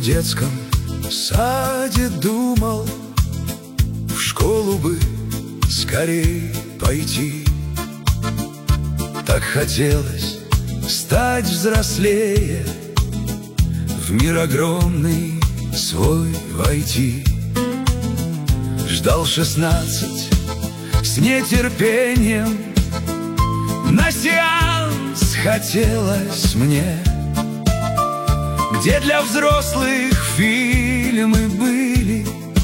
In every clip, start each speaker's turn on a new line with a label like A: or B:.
A: детском саде думал, в школу бы скорей пойти. Так хотелось стать взрослее, в мир огромный свой войти. Ждал 16 с нетерпением, на сеанс хотелось мне, где для взрослых фильмы были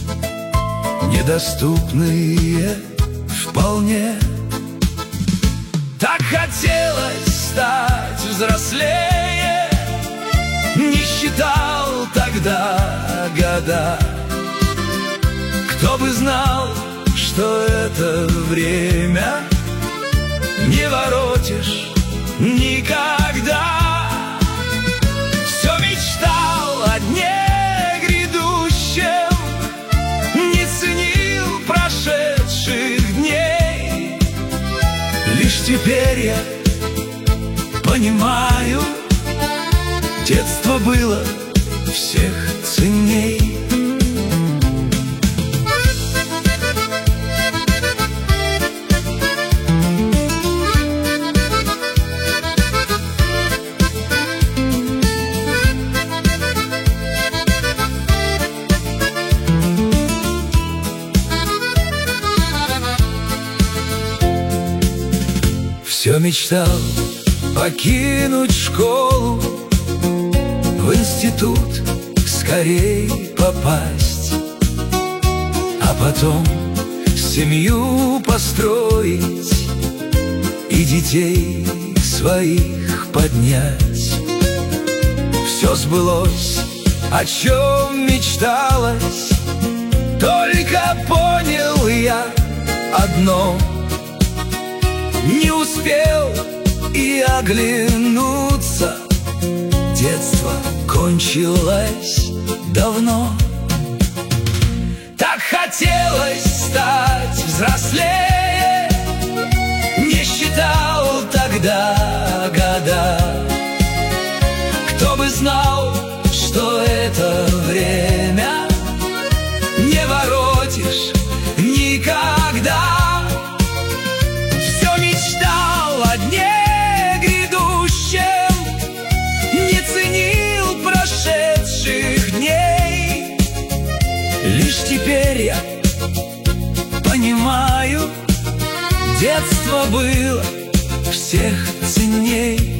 A: недоступные вполне. Так хотелось стать взрослее, не считал тогда года. Кто бы знал, что это время не воротишь никогда. Все мечтал о дне грядущем, не ценил прошедших дней. Лишь теперь я понимаю, детство было всех ценней. Все мечтал покинуть школу, в институт скорей попасть, а потом семью построить и детей своих поднять. Все сбылось, о чем мечталось, только понял я одно: не успел и оглянуться, детство кончилось давно. Так хотелось стать взрослее, не считал тогда года. Кто бы знал, что это время не воротишь никогда. Лишь теперь я понимаю, детство было всех ценней.